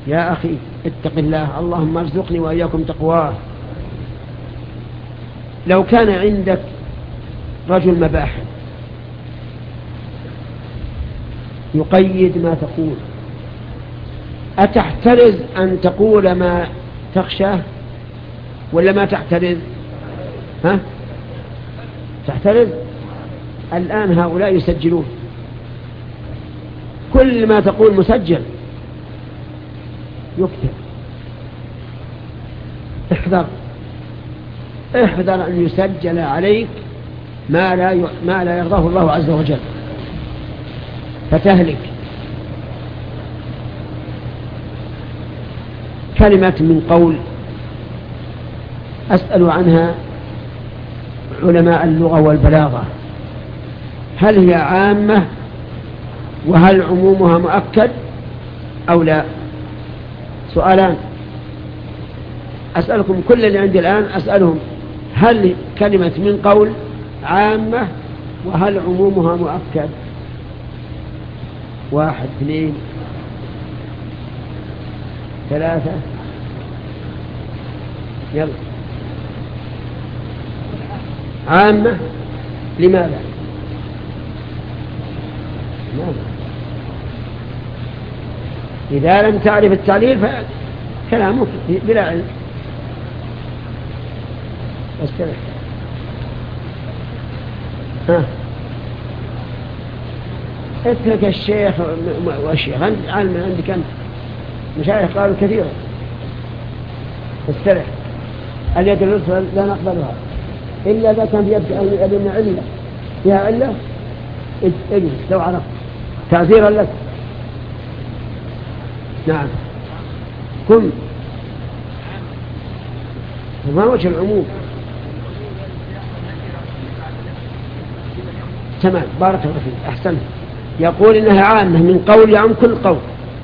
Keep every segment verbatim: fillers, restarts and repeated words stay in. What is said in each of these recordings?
يا أخي اتق الله، اللهم ارزقني وإياكم تقواه. لو كان عندك رجل مباحث يقيد ما تقول، أتحترز أن تقول ما تخشاه ولا ما تحترز؟ ها؟ تحترز. الآن هؤلاء يسجلون، كل ما تقول مسجل يكتب. احذر احذر أن يسجل عليك ما لا ما لا يرضاه الله عز وجل فتهلك. كلمة من قول أسأل عنها علماء اللغة والبلاغة، هل هي عامة وهل عمومها مؤكد أو لا؟ سؤالان أسألكم، كل اللي عندي الآن أسألهم، هل كلمة من قول عامة وهل عمومها مؤكد؟ واحد اثنين ثلاثة، يلا. عامة. لماذا؟ لماذا؟ إذا لم تعرف التعليل فكلامك بلا علم. استرح. ها اترك الشيخ والشيخ علم عندك أنت، مشايخ قالوا كثيرا. استرح. اليد اليسرى لا نقبلها إلا إذا كان في يدنا علة فيها علة، اجلس لو عرفت تعذيرا لك. نعم. كن ما وجه العموم؟ تمام، بارك الله فيك، أحسن. يقول إنها عامة من قول يعم كل قول.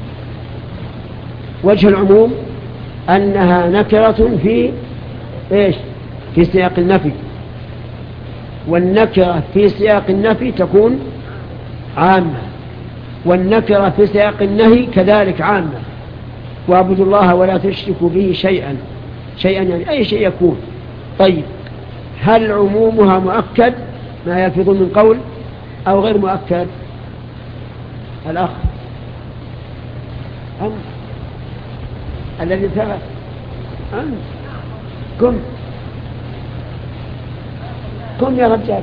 وجه العموم أنها نكرة في إيش؟ في سياق النفي، والنكرة في سياق النفي تكون عامة، والنكرة في سياق النهي كذلك عامة. واعبدوا الله ولا تشركوا به شيئا. شيئا يعني أي شيء يكون. طيب، هل عمومها مؤكد ما يلفظ من قول أو غير مؤكد؟ الأخ أم الذي ثبت أم كم كم يا رجال.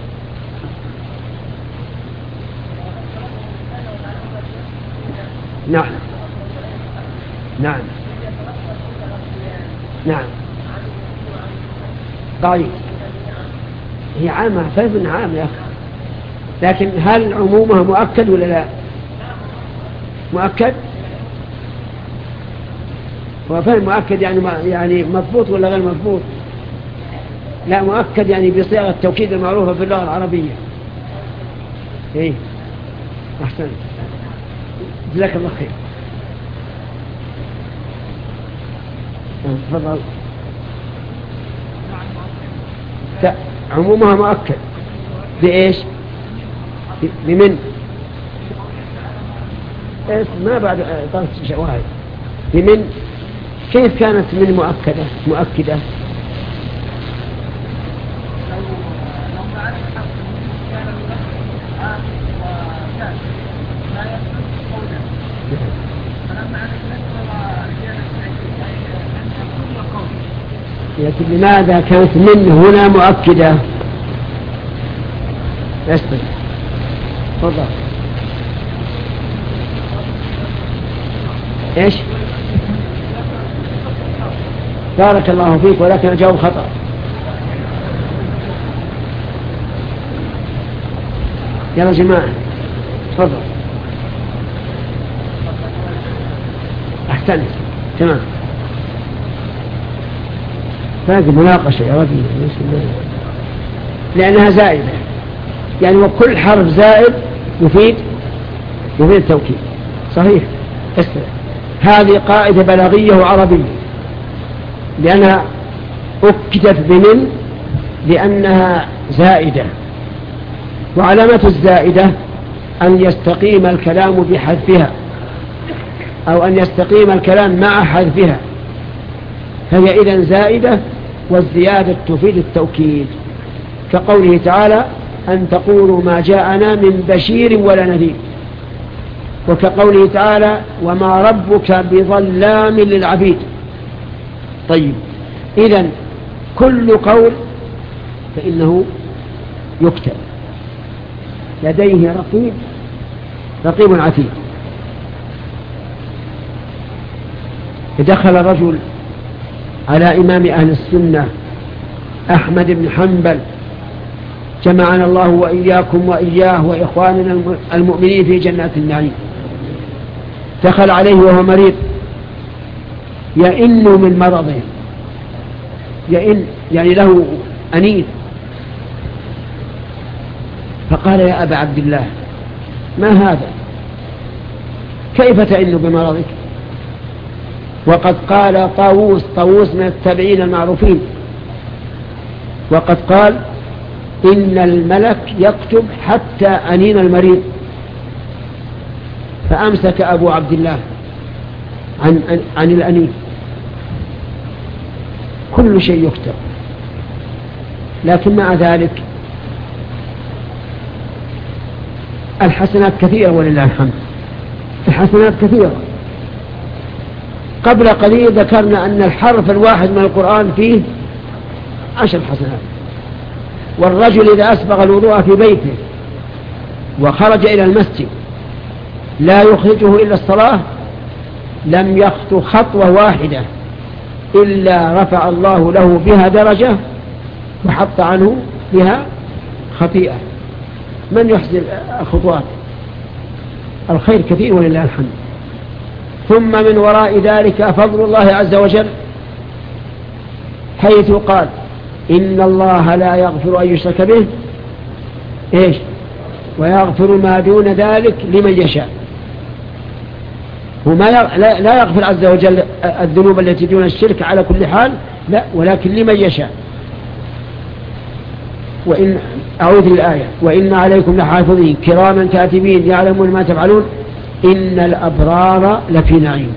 نعم نعم نعم. طيب، هي عامة، فهم عام يا أخي، لكن هل عمومها مؤكد ولا لا؟ مؤكد. وفهم مؤكد يعني يعني مضبوط ولا غير مضبوط؟ لا، مؤكد يعني بصيغة التوكيد المعروفة في اللغة العربية. ايه، أحسن، جزاك الله خير. تفضل. عمومها مؤكد بإيش؟ بمن؟ ما بعد طرف شواهد. بمن؟ كيف كانت من مؤكدة مؤكدة؟ لكن لماذا كانت من هنا مؤكدة؟ استنى، تفضل. ايش؟ بارك الله فيك، ولكن الجواب خطأ. يا جماعة تفضل. أحسنت، تمام. هذه مناقشة يا ربي، لأنها زائدة، يعني وكل حرف زائد يفيد يفيد التوكيد. صحيح. استمع، هذه قاعدة بلاغية وعربية، لأنها أكدت بمن لأنها زائدة، وعلامة الزائدة أن يستقيم الكلام بحذفها أو أن يستقيم الكلام مع حذفها، فهي إذن زائدة، والزيادة تفيد التوكيد، كقوله تعالى أن تقولوا ما جاءنا من بشير ولا نذير، وكقوله تعالى وما ربك بظلام للعبيد. طيب، إذن كل قول فإنه يكتب، لديه رقيب رقيب عتيد. دخل رجل على إمام أهل السنة أحمد بن حنبل، جمعنا الله وإياكم وإياه وإخواننا المؤمنين في جنات النعيم. دخل عليه وهو مريض يئن من مرضه، يئن يعني له أنين، فقال يا أبا عبد الله ما هذا؟ كيف تئن بمرضك؟ وقد قال طاووس، طاووس من التابعين المعروفين، وقد قال إن الملك يكتب حتى أنين المريض. فأمسك أبو عبد الله عن, عن الأنين. كل شيء يكتب، لكن مع ذلك الحسنات كثيرة ولله الحمد، الحسنات كثيرة. قبل قليل ذكرنا أن الحرف الواحد من القرآن فيه عشر حسنات. والرجل إذا أسبغ الوضوء في بيته وخرج إلى المسجد لا يخرجه إلا الصلاة لم يخطو خطوة واحدة إلا رفع الله له بها درجة وحط عنه بها خطيئة. من يحسن الخطوات؟ الخير كثير ولله الحمد. ثم من وراء ذلك فضل الله عز وجل، حيث قال إن الله لا يغفر أن يشرك به إيش ويغفر ما دون ذلك لمن يشاء. هو ما لا يغفر عز وجل الذنوب التي دون الشرك على كل حال، لا، ولكن لمن يشاء. وإن أعوذ الآية وإن عليكم لحافظين كراما كاتبين يعلمون ما تفعلون إن الأبرار لفي نعيم.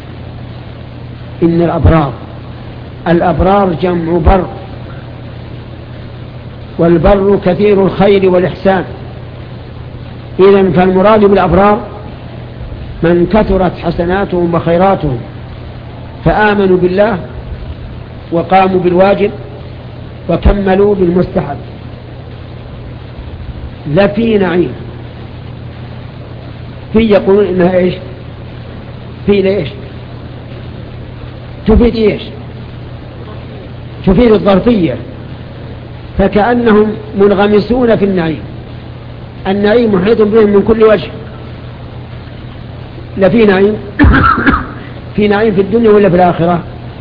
إن الأبرار، الأبرار جمع بر، والبر كثير الخير والإحسان. إذن فالمراد بالأبرار من كثرت حسناتهم وخيراتهم فآمنوا بالله وقاموا بالواجب وكملوا بالمستحب لفي نعيم. في يقولون إنها إيش؟ في ليش؟ تفيد إيش؟ تفيد الظرفية، فكأنهم منغمسون في النعيم، النعيم محيط بهم من كل وجه. لفي نعيم في نعيم في الدنيا ولا في الآخرة؟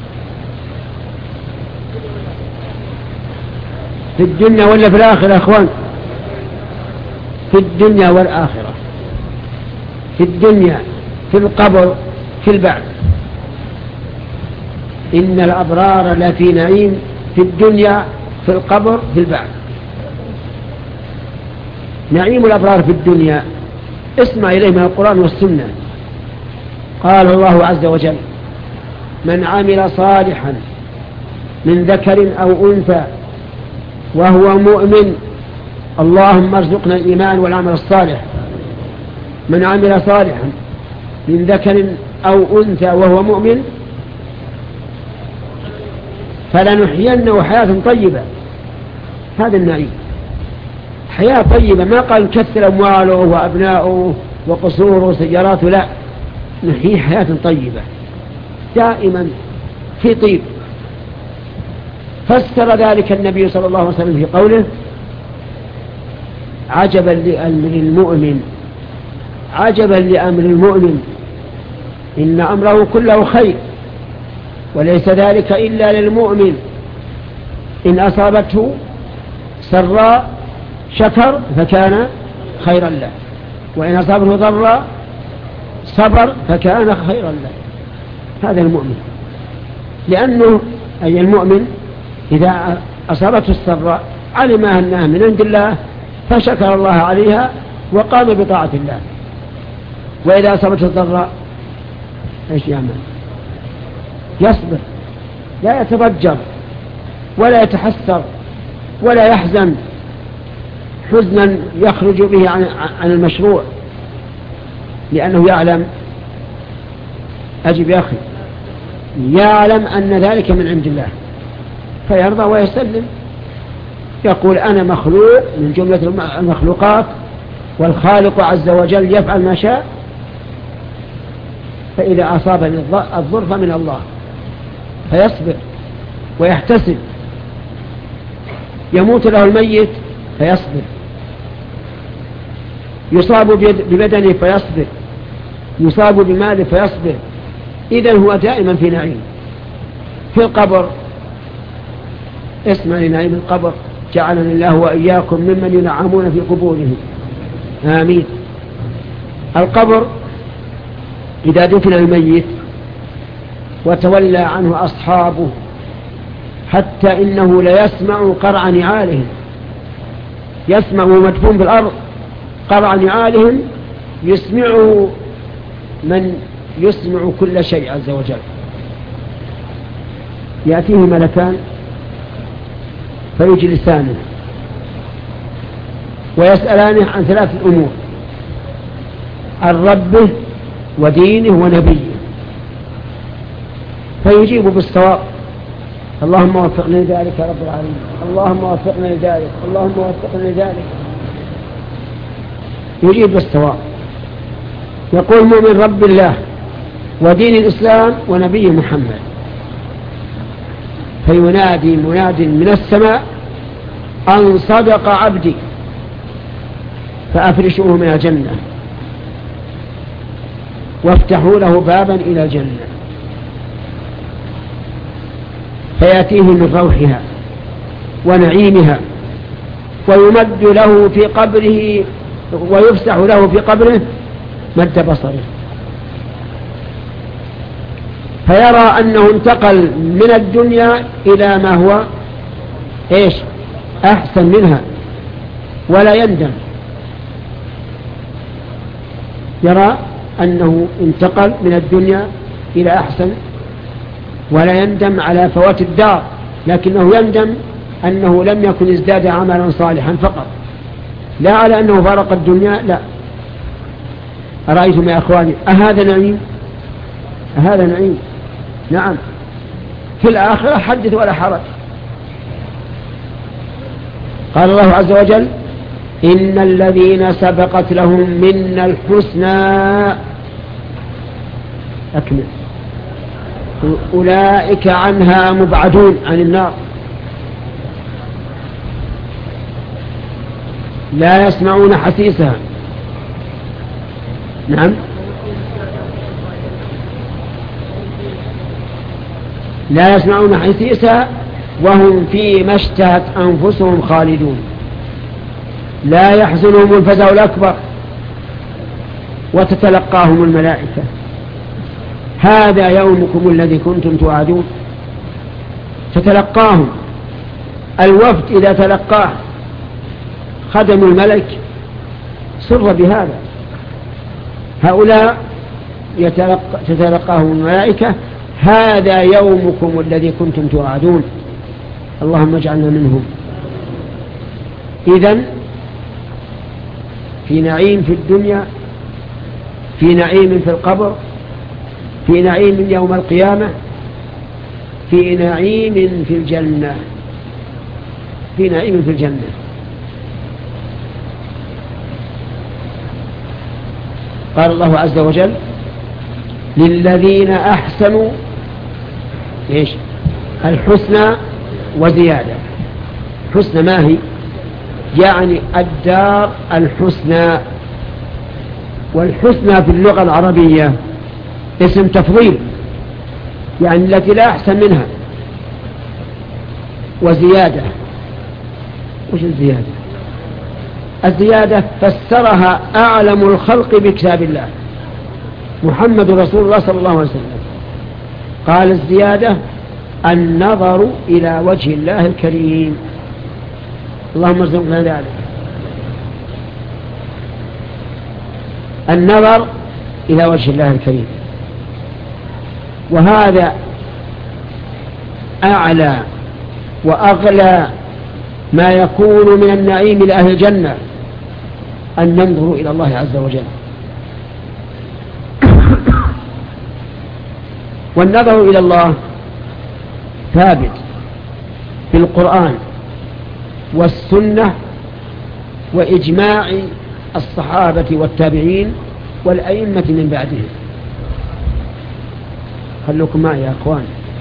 في الدنيا ولا في الآخرة يا أخوان؟ في الدنيا والآخرة. في الدنيا في القبر في البعث. إن الأبرار لفي نعيم في الدنيا في القبر في البعث. نعيم الأبرار في الدنيا اسمع إليه من القرآن والسنة. قال الله عز وجل من عمل صالحا من ذكر أو أنثى وهو مؤمن، اللهم ارزقنا الإيمان والعمل الصالح. من عمل صالحا من ذكر أو أنثى وهو مؤمن فلنحيينه حياة طيبة. هذا النعيم، حياة طيبة. ما قال كثر أمواله وأبناؤه وقصوره وسياراته، لا، نحيي حياة طيبة دائما في طيب. فسر ذلك النبي صلى الله عليه وسلم في قوله عجبا لأمر المؤمن، عجبا لأمر المؤمن إن أمره كله خير وليس ذلك إلا للمؤمن. إن أصابته سراء شكر فكان خيرا له، وإن أصابته ضراء صبر فكان خيرا له. هذا المؤمن، لأنه أي المؤمن إذا أصابته السراء علم أنها من عند الله فشكر الله عليها وقام بطاعة الله، وإذا أصابته الضراء ايش يعمل؟ يصبر، لا يتضجر ولا يتحسر ولا يحزن حزنا يخرج به عن, عن المشروع، لأنه يعلم، أجب يا أخي، يعلم أن ذلك من عند الله فيرضى ويسلم، يقول أنا مخلوق من جملة المخلوقات والخالق عز وجل يفعل ما شاء، فإذا أصابني الضر فمن الله، فيصبر ويحتسب. يموت له الميت فيصبر، يصاب ببدنه فيصبر، يصاب بماله فيصبر. إذن هو دائما في نعيم. في القبر، اسمع لنعيم القبر، جعلني الله وإياكم ممن ينعمون في قبورهم، آمين. القبر إذا دفن الميت وتولى عنه أصحابه حتى إنه ليسمع قرع نعالهم، يسمع مدفون بالأرض قرع نعالهم، يسمعه من يسمع كل شيء عز وجل. يأتيه ملكان فيجلسانه ويسألانه عن ثلاث أمور: عن ربه ودينه ونبيه، فيجيب بالصواب: اللهم وفقنا لذلك يا رب العالمين، اللهم وفقنا لذلك، اللهم وفقنا لذلك. يجيب بالصواب، يقول مؤمن رب الله ودين الإسلام ونبي محمد، فينادي مناد من السماء: أن صدق عبدي فأفرشوه من الجنة وافتحوا له بابا إلى الجنة، فيأتيه من روحها ونعيمها، ويمد له في قبره، ويفسح له في قبره مد بصره، فيرى أنه انتقل من الدنيا إلى ما هو إيش أحسن منها، ولا يندم. يرى أنه انتقل من الدنيا إلى أحسن ولا يندم على فوات الدار، لكنه يندم أنه لم يكن ازداد عملا صالحا فقط، لا على أنه فارق الدنيا، لا. أرأيتم يا أخواني أهذا نعيم؟ أهذا نعيم؟ نعم. في الآخرة حدث ولا حرج. قال الله عز وجل: إن الذين سبقت لهم منا الحسنى أكمل أولئك عنها مبعدون، عن النار، لا يسمعون حسيسها. نعم، لا يسمعون حسيسها وهم فيما اشتهت أنفسهم خالدون، لا يحزنهم الفزع الأكبر، وتتلقاهم الملائكة: هذا يومكم الذي كنتم توعدون. تتلقاهم الوفد، إذا تلقاه خدم الملك سر بهذا، هؤلاء يتلقى تتلقاهم الملائكة: هذا يومكم الذي كنتم توعدون. اللهم اجعلنا منهم. إذن في نعيم في الدنيا، في نعيم في القبر، في نعيم يوم القيامة، في نعيم في الجنة، في نعيم في الجنة. قال الله عز وجل: للذين أحسنوا إيش الحسنى وزيادة. حسنى ما هي؟ يعني الدار الحسنى. والحسنى في اللغة العربية اسم تفضيل، يعني التي لا أحسن منها. وزيادة، وش الزيادة؟ الزيادة فسرها أعلم الخلق بكتاب الله محمد رسول الله صلى الله عليه وسلم، قال: الزيادة النظر إلى وجه الله الكريم. اللهم ارزقنا ذلك. النظر إلى وجه الله الكريم. وهذا أعلى وأغلى ما يكون من النعيم لأهل الجنة، أن ننظر إلى الله عز وجل. والنظر إلى الله ثابت في القرآن والسنة وإجماع الصحابة والتابعين والأئمة من بعدهم. خلوكم معي يا أخوان.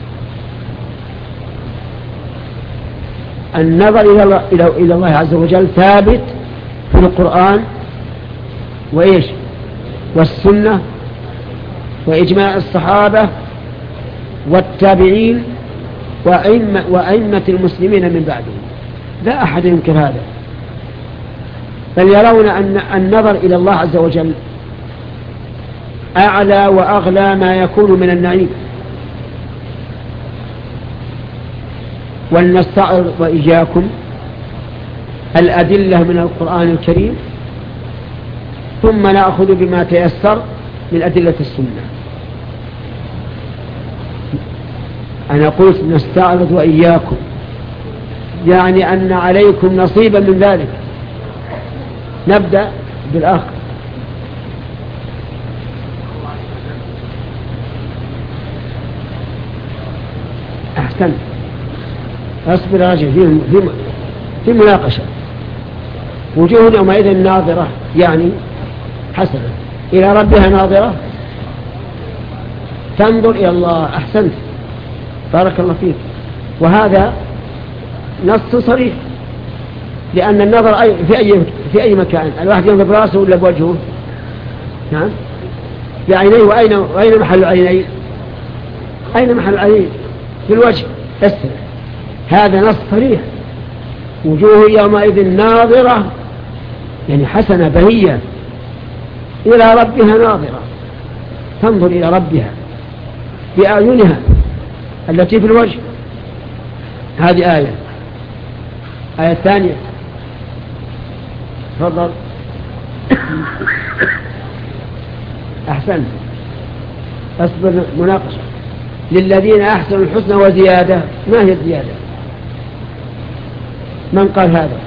النظر إلى الله عز وجل ثابت في القرآن وإيش والسنة وإجماع الصحابة والتابعين وأئمة, وأئمة المسلمين من بعدهم، لا أحد ينكر هذا. بل يرون أن النظر إلى الله عز وجل أعلى وأغلى ما يكون من النعيم. ولنستعرض وإياكم الأدلة من القرآن الكريم، ثم نأخذ بما تيسر من أدلة السنة. أنا قلت نستعرض وإياكم، يعني أن عليكم نصيبا من ذلك. نبدأ بالأخ. أحسن، أصبر يا رجل، في, في, في مناقشة. وجوه يومئذ ناظرة، يعني حسنة إلى ربها ناظرة، تنظر إلى الله. أحسنت، بارك الله فيك. وهذا نص صريح، لأن النظر أي في أي في أي مكان. الواحد ينظر براسه ولا بوجهه؟ نعم، بعينيه. وأين وأين محل العينين؟ أين محل العينين؟ في الوجه. أسرع. هذا نص صريح. وجوه يومئذ ناظرة، يعني حسنة بهية، إلى ربها ناظرة، تنظر إلى ربها بأعينها التي في الوجه. هذه آية. آية ثانية، تفضل. أحسن، أصبر. مناقشة. للذين أحسنوا الحسنى وزيادة. ما هي الزيادة؟ من قال هذا؟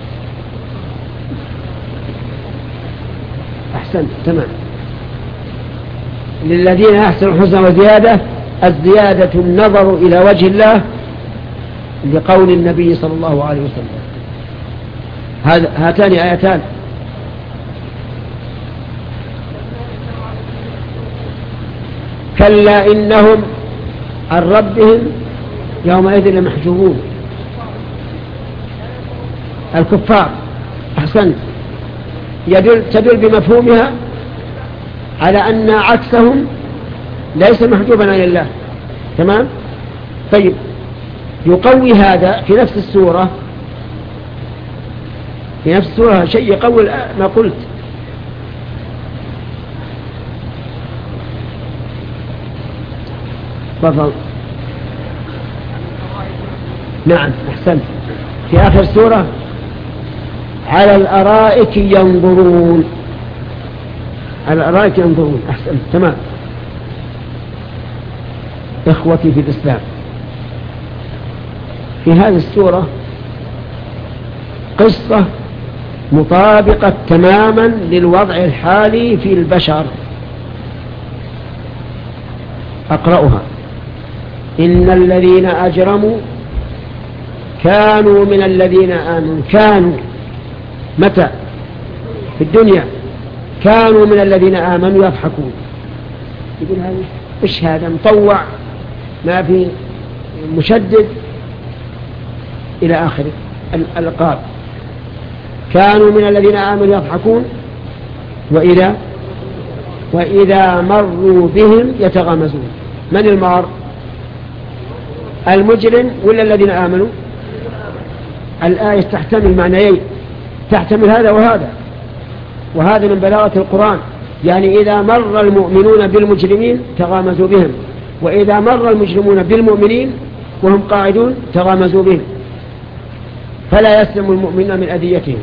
أحسن، تمام. للذين أحسنوا الحسنى وزيادة، الزيادة النظر إلى وجه الله، لقول النبي صلى الله عليه وسلم. هذا هاتان آيتان. كلا إنهم عن ربهم يومئذ لمحجوبون. الكفار. أحسنت، يدل تدل بمفهومها على أن عكسهم ليس محجوبا عن الله. تمام. طيب، يقوي هذا في نفس السورة، في نفس السورة شيء يقوي ما قلت. تفضل. نعم، أحسنت. في آخر السورة، على الأرائك ينظرون. على الأرائك ينظرون. أحسنت، تمام. إخوتي في الإسلام، في هذه السورة قصة مطابقة تماما للوضع الحالي في البشر. أقرأها. إن الذين أجرموا كانوا من الذين آمنوا. كانوا متى؟ في الدنيا. كانوا من الذين آمنوا يضحكون. يقول هذا إيش؟ هذا مطوع، ما في مشدد إلى آخر الألقاب. كانوا من الذين آمنوا يضحكون وإذا وإذا مروا بهم يتغامزون. من المار؟ المجرم ولا الذين آمنوا؟ الآية تحتمل معنيين، تحتمل هذا وهذا، وهذا من بلاغة القرآن. يعني إذا مر المؤمنون بالمجرمين تغامزوا بهم، وإذا مر المجرمون بالمؤمنين وهم قاعدون تغامزوا بهم، فلا يسلم المؤمنون من أذيتهم.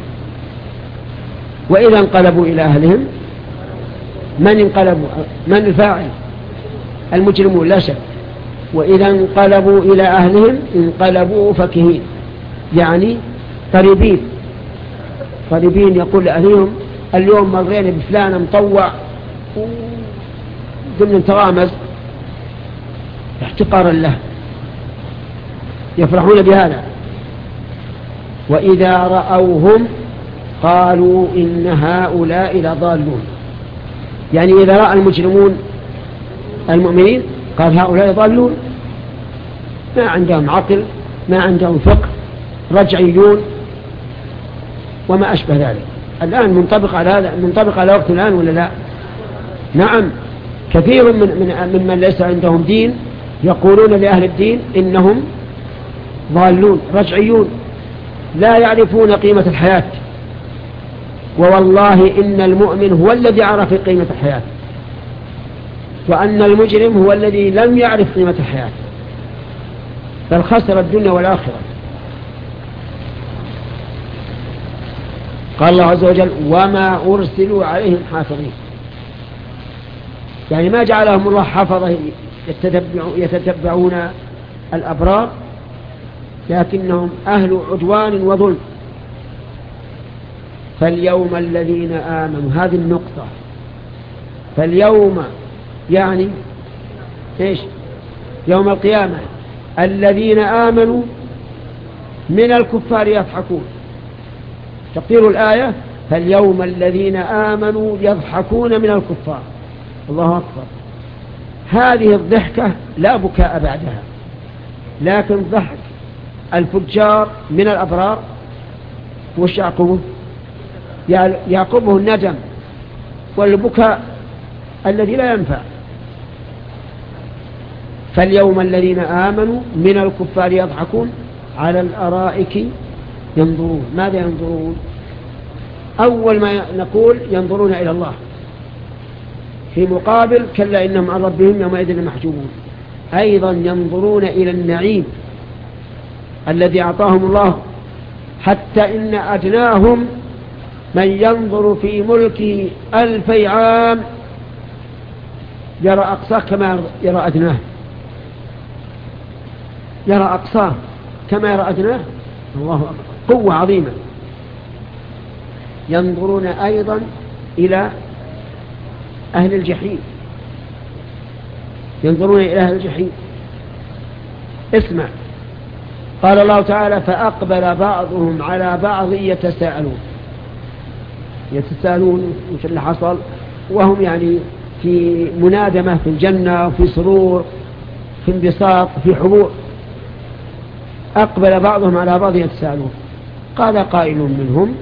وإذا انقلبوا إلى أهلهم، من انقلبوا؟ من الفاعل؟ المجرمون لا شك. وإذا انقلبوا إلى أهلهم انقلبوا فكهين، يعني طريبين طريبين. يقول لأهلهم اليوم مرينا بفلان مطوع ضمن ترامز احتقارا له، يفرحون بهذا. وإذا رأوهم قالوا إن هؤلاء لضالون، يعني إذا رأى المجرمون المؤمنين قال هؤلاء ضالون، ما عندهم عقل، ما عندهم فقه، رجعيون وما أشبه ذلك. الآن منطبق على هذا، منطبق على وقت الآن ولا لا؟ نعم، كثير من من من ليس عندهم دين يقولون لأهل الدين إنهم ضالون رجعيون، لا يعرفون قيمة الحياة. ووالله إن المؤمن هو الذي عرف قيمة الحياة، وأن المجرم هو الذي لم يعرف قيمة الحياة، بل خسر الدنيا والآخرة. قال الله عز وجل وما أرسلوا عليهم حافظين، يعني ما جعلهم الله حفظة يتتبعون الأبرار، لكنهم أهل عدوان وظلم. فاليوم الذين آمنوا، هذه النقطة، فاليوم يعني إيش؟ يوم القيامة الذين آمنوا من الكفار يضحكون. تقدير الآية فاليوم الذين آمنوا يضحكون من الكفار. الله أكبر. هذه الضحكة لا بكاء بعدها، لكن ضحك الفجار من الأبرار وش يعقبه؟ يعقبه الندم والبكاء الذي لا ينفع. فاليوم الذين آمنوا من الكفار يضحكون على الأرائك ينظرون. ماذا ينظرون؟ أول ما نقول ينظرون إلى الله، في مقابل كلا إنهم عن ربهم يومئذ لمحجوبون. أيضا ينظرون إلى النعيم الذي أعطاهم الله، حتى إن أدناهم من ينظر في ملكه ألفي عام يرى أقصاه كما يرى أدناه، يرى أقصاه كما يرى أدناه. الله أكبر، قوة عظيمة. ينظرون أيضا إلى أهل الجحيم، ينظرون إلى أهل الجحيم. اسمع، قال الله تعالى فأقبل بعضهم على بعض يتساءلون. يتساءلون وش اللي حصل، وهم يعني في منادمة في الجنة وفي سرور في انبساط في حبور. أقبل بعضهم على بعض يتساءلون. قال قائل منهم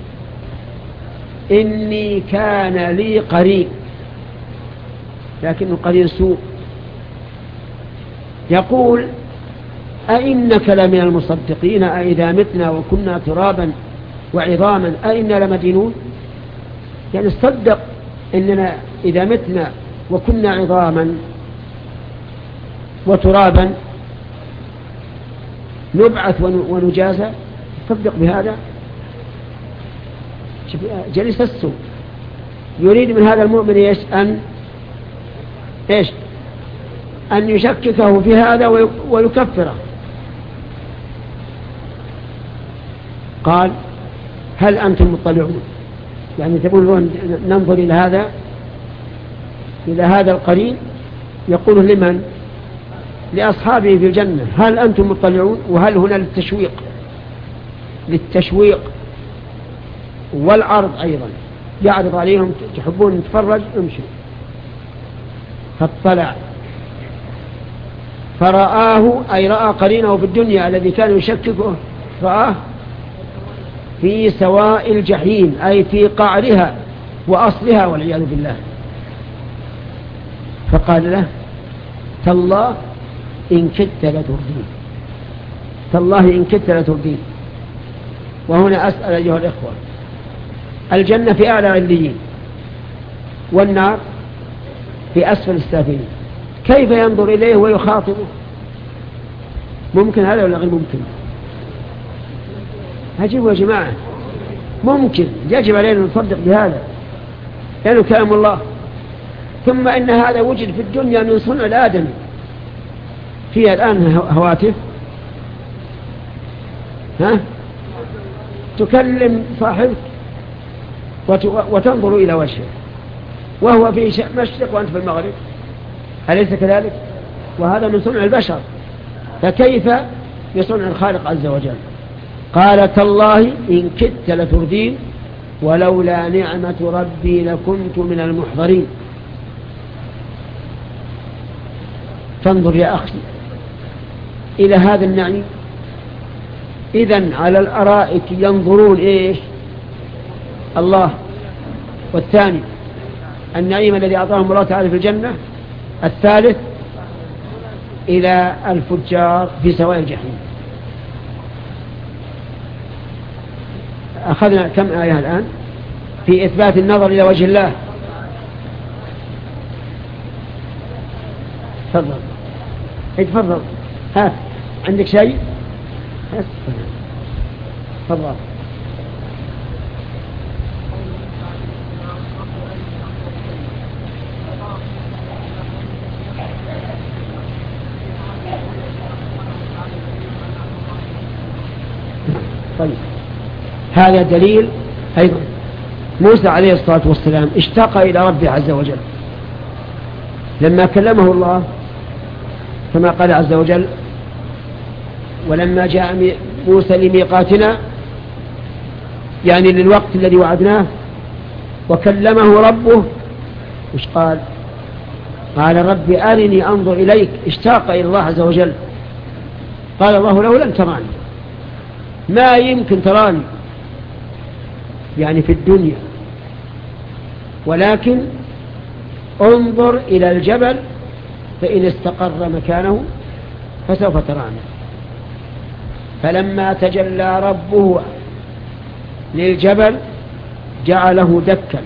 إني كان لي قرين، لكنه قرين سوء، يقول أئنك لمن المصدقين أئذا متنا وكنا ترابا وعظاما أئنا لمدينون. يعني صدق إننا إذا متنا وكنا عظاما وترابا نبعث ونجازى، صدق بهذا. جلس السوء يريد من هذا المؤمن إيش؟ أن إيش؟ أن يشككه في هذا ويكفره. قال هل أنتم مطلعون؟ يعني تقولون ننظر إلى هذا إلى هذا القرين، يقول لمن؟ لأصحابه في الجنة. هل أنتم مطلعون؟ وهل هنا للتشويق، للتشويق والعرض أيضا، يعرض عليهم تحبون نتفرج امشوا. فاطلع فرآه، أي رأى قرينه في الدنيا الذي كان يشككه، رآه في سواء الجحيم، أي في قعرها وأصلها والعياذ بالله. فقال له تالله إن كدت لتردين، تالله إن كدت لتردين. وهنا أسأل أيها الإخوة، الجنة في أعلى عليين والنار في أسفل السافلين، كيف ينظر إليه ويخاطبه؟ ممكن هذا ولا غير ممكن؟ هجيبوا يا جماعة، ممكن، يجب علينا نصدق بهذا لأنه كلام الله. ثم إن هذا وجد في الدنيا من صنع الآدمي. فيها الآن هواتف ها تكلم صاحبك وتنظر إلى وجهه وهو في مشرق وأنت في المغرب، أليس كذلك؟ وهذا من صنع البشر، فكيف يصنع الخالق عز وجل؟ قال تالله إن كدت لتردين ولولا نعمة ربي لكنت من المحضرين. فانظر يا أخي إلى هذا النعيم. إذن على الأرائك ينظرون إيش؟ الله. والثاني النعيم الذي أعطاهم الله تعالى في الجنة. الثالث إلى الفجار في سواء الجحيم. أخذنا كم آية الآن في إثبات النظر إلى وجه الله؟ تفضل اتفضل، هات عندك شيء؟ تفضل. طيب هذا دليل أيضا. موسى عليه الصلاة والسلام اشتاق إلى ربه عز وجل لما كلمه الله كما قال عز وجل ولما جاء موسى لميقاتنا، يعني للوقت الذي وعدناه، وكلمه ربه وش قال؟ قال رب أرني أنظر إليك. اشتاق إلى الله عز وجل. قال الله له لن تراني، ما يمكن تراني يعني في الدنيا، ولكن انظر إلى الجبل فإن استقر مكانه فسوف تراني. فلما تجلى ربه للجبل جعله دكا،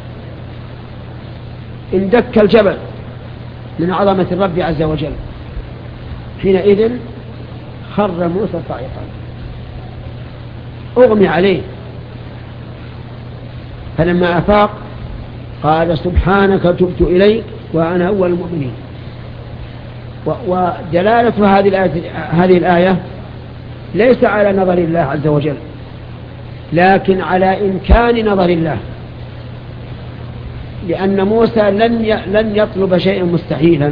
اندك الجبل من عظمة الرب عز وجل. حينئذ خر موسى صاعقا أغمي عليه، فلما أفاق قال سبحانك تبت إليك وأنا أول المؤمنين. ودلالة هذه الآية, هذه الآية ليس على نظر الله عز وجل، لكن على إمكان نظر الله، لأن موسى لن لن يطلب شيئا مستحيلا.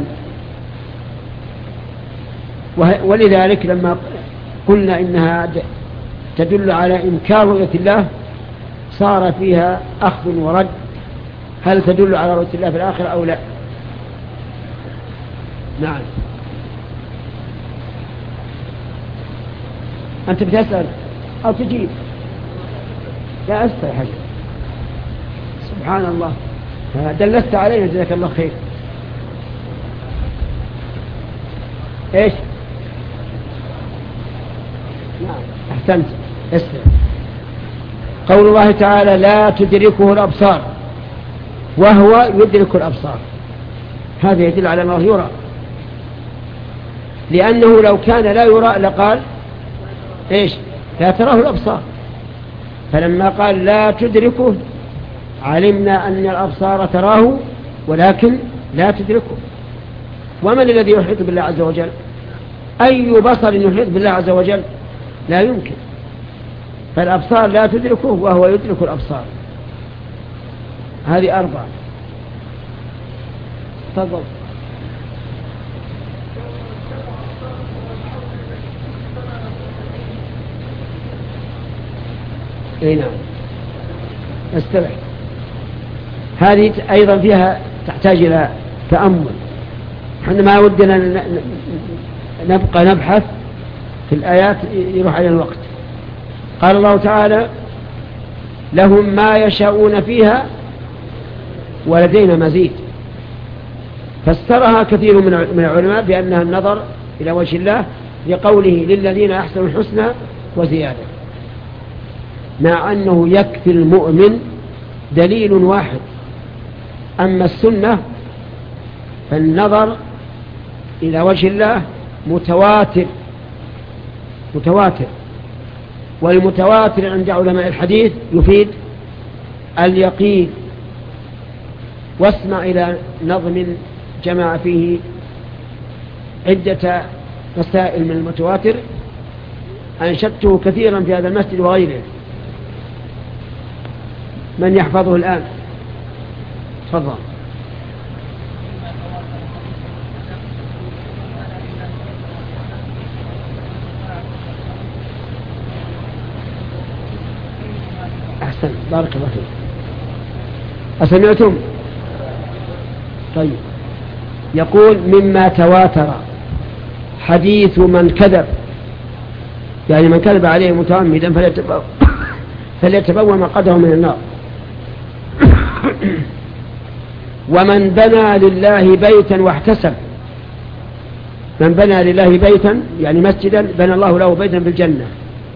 ولذلك لما قلنا إنها تدل على إمكان رؤية الله صار فيها أخذ ورد، هل تدل على رؤية الله في الآخرة أو لا؟ نعم. أنت بتسأل أو تجيب؟ لا أسأل حاجة. سبحان الله، دلست علينا جزاك الله خير. إيش؟ نعم أحسنت. اسمع قول الله تعالى لا تدركه الأبصار وهو يدرك الأبصار، هذا يدل على ما يرى، لأنه لو كان لا يرى لقال إيش؟ لا تراه الأبصار. فلما قال لا تدركه علمنا أن الأبصار تراه ولكن لا تدركه. ومن الذي يحيط بالله عز وجل؟ أي بصر يحيط بالله عز وجل؟ لا يمكن. فالأبصار لا تدركه وهو يدرك الأبصار. هذه أربعة. تفضل. اي نعم استمع. هذه أيضا فيها تحتاج إلى تأمل. احنا ما ودنا نبقى نبحث في الآيات يروح علينا الوقت. قال الله تعالى لهم ما يشاءون فيها ولدينا مزيد. فسرها كثير من العلماء بأنها النظر إلى وجه الله لقوله للذين أحسنوا الحسنى وزيادة، مع أنه يكفي المؤمن دليل واحد. أما السنة فالنظر إلى وجه الله متواتر متواتر والمتواتر عند علماء الحديث يفيد اليقين. واسمع إلى نظم جمع فيه عدة مسائل من المتواتر أنشدته كثيرا في هذا المسجد وغيره. من يحفظه الآن؟ تفضل. أحسن، بارك الله فيك. أسمعتم؟ طيب. يقول مما تواتر حديث من كذب، يعني من كذب عليه متعمدا فليتبوأ فليتبوأ مقعده من النار. ومن بنى لله بيتا واحتسب، من بنى لله بيتا يعني مسجدا بنى الله له بيتا في الجنة.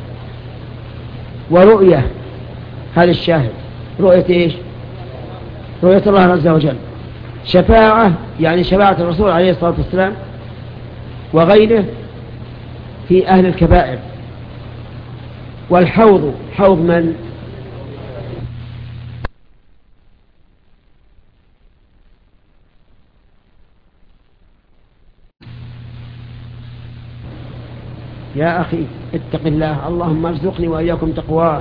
ورؤية، هذا الشاهد، رؤية إيش؟ رؤية الله عز وجل. شفاعة يعني شفاعة الرسول عليه الصلاة والسلام وغيره في أهل الكبائر. والحوض، حوض من؟ يا أخي اتق الله، اللهم ارزقني وإياكم تقواه.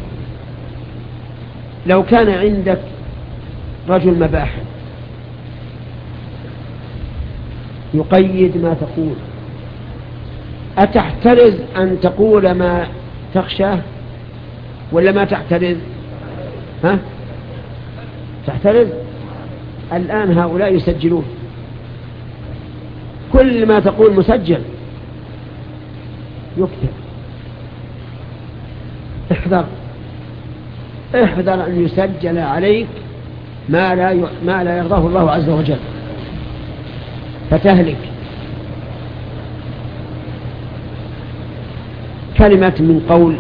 لو كان عندك رجل مباحث يقيد ما تقول، أتحترز أن تقول ما تخشاه ولا ما تحترز؟ ها؟ تحترز. الآن هؤلاء يسجلون، كل ما تقول مسجل يكتب. احذر احذر أن يسجل عليك ما لا ي... ما لا يرضاه الله عز وجل فتهلك. كلمة من قول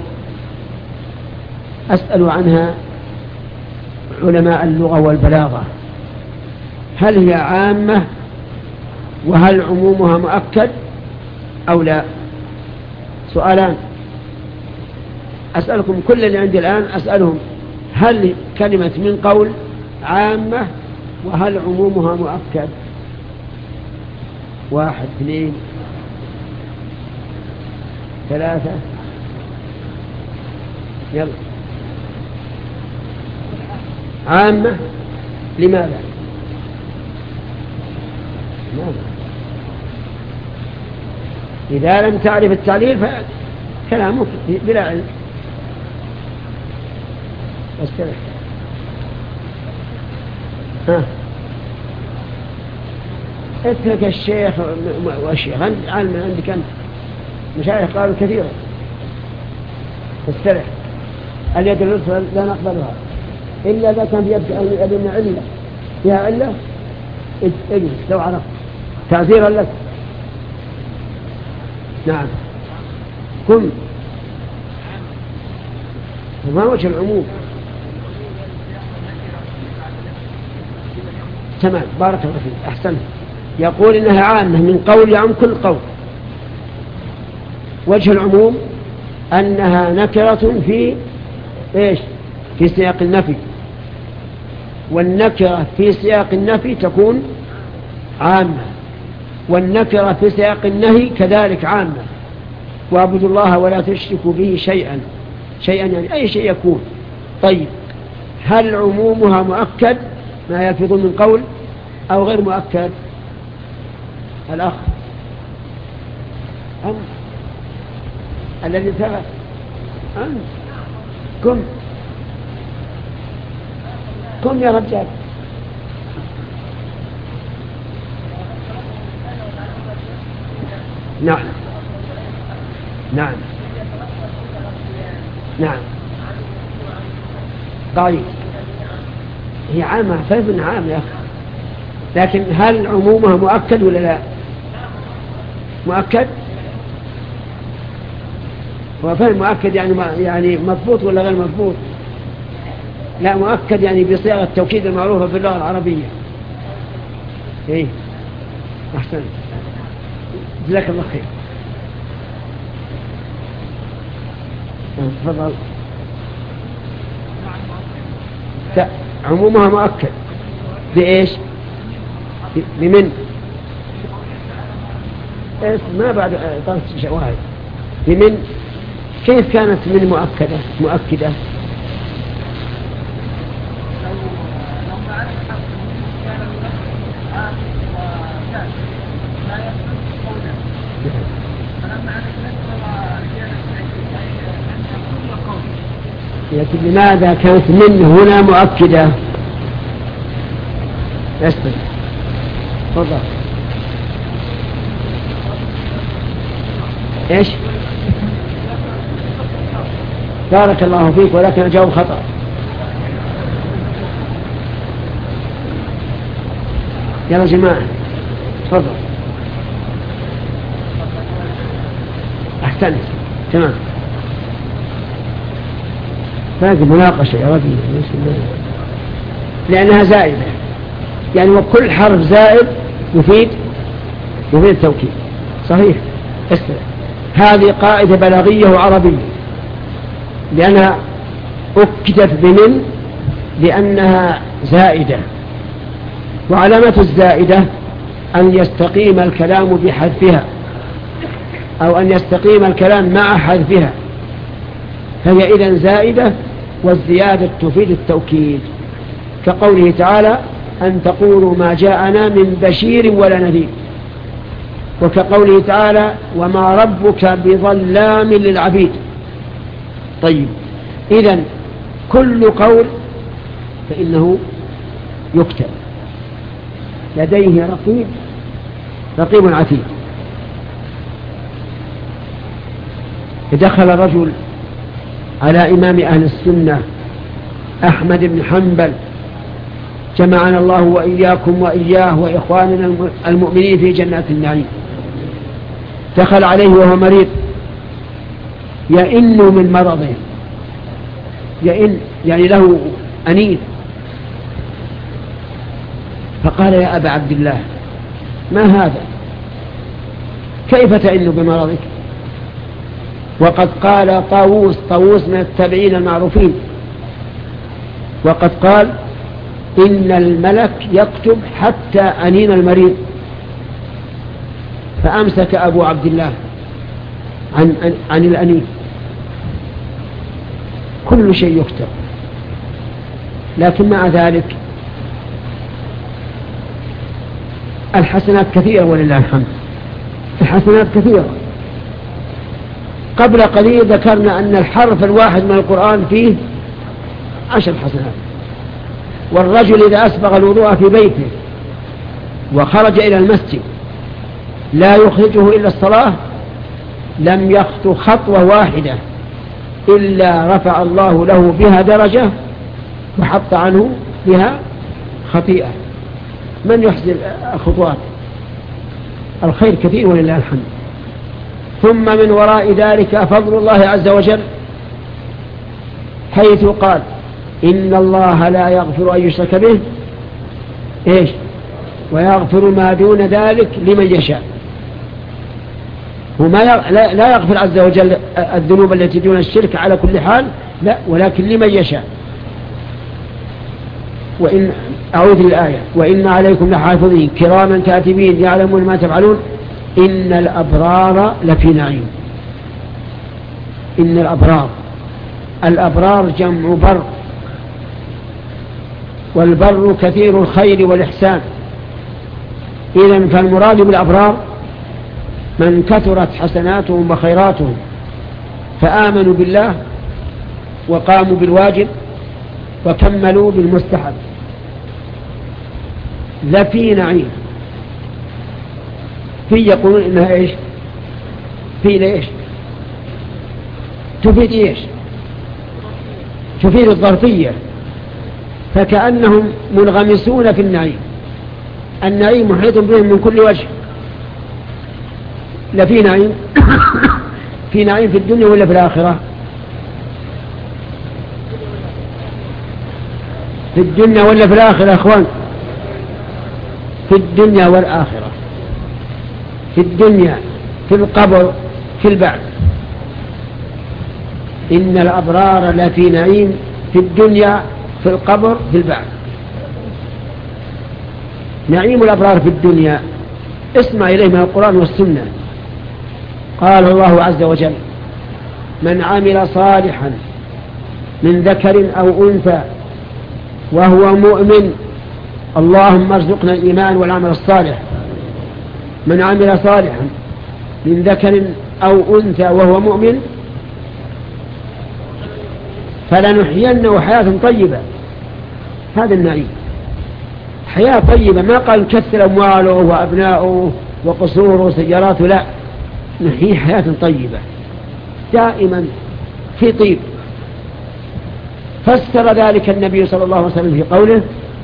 أسأل عنها علماء اللغة والبلاغة، هل هي عامة وهل عمومها مؤكد أو لا؟ سؤالان أسألكم، كل اللي عندي الآن أسألهم، هل كلمة من قول عامة وهل عمومها مؤكد؟ واحد، اثنين، ثلاثة، يلا. عامة، لماذا؟ لماذا؟ إذا لم تعرف التعليل فكلامك بلا علم. استرح. ها، اترك الشيخ والشيخ علم عندك أنت، مشايخ قالوا كثيرا. استرح. اليد اليسرى لا نقبلها إلا إذا كان في يدنا علة فيها علة، اجلس لو عرفت تعذيرا لك. نعم. كم ما وجه العموم؟ تمام، بارك الله فيك، أحسن. يقول إنها عامة من قول يعم كل قول. وجه العموم أنها نكرة في إيش؟ في سياق النفي، والنكرة في سياق النفي تكون عامة، والنكرة في سياق النهي كذلك عامة. واعبدوا الله ولا تشركوا به شيئا، شيئا يعني أي شيء يكون. طيب، هل عمومها مؤكد ما يلفظ من قول أو غير مؤكد؟ الأخ أنت الذي ثبت، أنت كم كم يا رجال. نعم نعم نعم. طيب، هي عامة، فهم عام يا أخي، لكن هل عمومها مؤكد ولا لا؟ مؤكد. وفهم مؤكد يعني يعني مضبوط ولا غير مضبوط؟ لا، مؤكد يعني بصيغة التوكيد المعروفة في اللغة العربية. ايه، أحسن، جزاك الله خير. تفضل. عمومها مؤكد. بإيش؟ بمن؟ إيش ما بعد طرف شواهد بمن؟ كيف كانت من مؤكدة مؤكدة؟ لكن لماذا كانت من هنا مؤكدة؟ استنى تفضل. ايش؟ بارك الله فيك، ولكن الجواب خطأ. يلا جماعة تفضل. أحسنت تمام. باقي مناقشة يا رجل لأنها زائدة، يعني وكل حرف زائد يفيد يفيد التوكيد. صحيح. استنى. هذه قاعدة بلاغية وعربية لأنها أكدت بمن لأنها زائدة، وعلامة الزائدة أن يستقيم الكلام بحذفها أو أن يستقيم الكلام مع حذفها، فهي إذن زائدة، والزيادة تفيد التوكيد، كقوله تعالى أن تقولوا ما جاءنا من بشير ولا نذير، وكقوله تعالى وما ربك بظلام للعبيد. طيب إذن كل قول فإنه يكتب لديه رقيب رقيب عتيد. دخل رجل على إمام أهل السنة أحمد بن حنبل جمعنا الله وإياكم وإياه وإخواننا المؤمنين في جنات النعيم، دخل عليه وهو مريض يئن من مرضه، يئن يعني له أنين، فقال يا أبا عبد الله ما هذا؟ كيف تئن بمرضك؟ وقد قال طاووس طاووس من التابعين المعروفين، وقد قال إن الملك يكتب حتى أنين المريض. فأمسك أبو عبد الله عن, عن, عن الأنين. كل شيء يكتب، لكن مع ذلك الحسنات كثيرة ولله الحمد، الحسنات كثيرة. قبل قليل ذكرنا أن الحرف الواحد من القرآن فيه عشر حسنات، والرجل إذا أسبغ الوضوء في بيته وخرج إلى المسجد لا يخرجه إلا الصلاة لم يخطو خطوة واحدة إلا رفع الله له بها درجة وحط عنه بها خطيئة. من يحسن الخطوات؟ الخير كثير ولله الحمد. ثم من وراء ذلك فضل الله عز وجل، حيث قال إن الله لا يغفر أن يشرك به إيش ويغفر ما دون ذلك لمن يشاء. هو ما لا يغفر عز وجل الذنوب التي دون الشرك على كل حال، لا، ولكن لمن يشاء. وإن أعوذ الآية وإن عليكم لحافظين كراما كاتبين يعلمون ما تفعلون إن الأبرار لفي نعيم. إن الأبرار، الأبرار جمع بر، والبر كثير الخير والإحسان. إذن فالمراد بالأبرار من كثرت حسناتهم وخيراتهم فآمنوا بالله وقاموا بالواجب وكملوا بالمستحب لفي نعيم. في يقولون إنها إيش؟ في ليش؟ تفيد إيش؟ تفيد الظرفية، فكأنهم منغمسون في النعيم، النعيم محيط بهم من كل وجه. لفي نعيم في نعيم في الدنيا ولا في الآخرة؟ في الدنيا ولا في الآخرة يا أخوان؟ في الدنيا والآخرة. في الدنيا في القبر في البعث. إن الأبرار لفي نعيم في الدنيا في القبر في البعث. نعيم الأبرار في الدنيا اسمع إليه من القرآن والسنة. قال الله عز وجل: من عمل صالحا من ذكر أو أنثى وهو مؤمن. اللهم ارزقنا الإيمان والعمل الصالح. من عمل صالحا من ذكر أو أنثى وهو مؤمن فلنحيينه حياة طيبة. هذا النعيم، حياة طيبة. ما قال كثر أمواله وأبناؤه وقصوره وسياراته، لا، نحيي حياة طيبة دائما في طيب. فسر ذلك النبي صلى الله عليه وسلم في قوله: